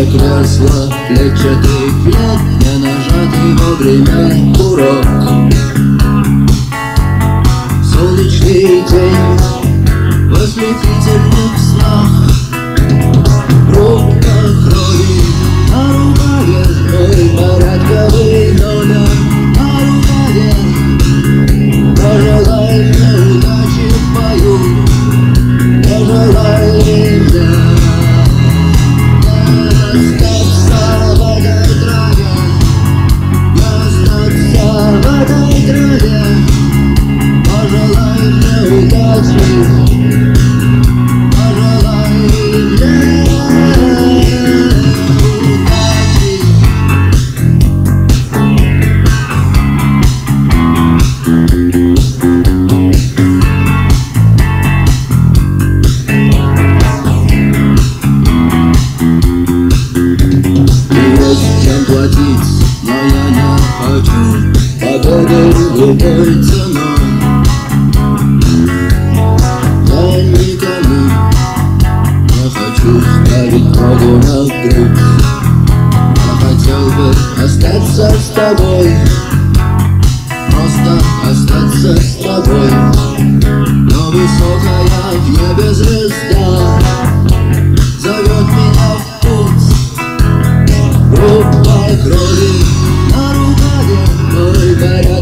кресло, клетчатый плед, не нажатый вовремя курок. Солнечный день в ослепительных снах, группа крови на рукаве, мой порядковый номер на рукаве. Пожелай мне удачи в бою, пожелай мне остаться в этой траве, остаться в этой траве. Пожелай мне удачи, пожелай мне удачи. Есть чем платить, но я не хочу победы любой ценой. Я никому не хочу ставить ногу на грудь. Я хотел бы остаться с тобой, просто остаться с тобой. Но высокая в небе звезда зовет меня в путь. Группа крови на рукаве, мой порядок.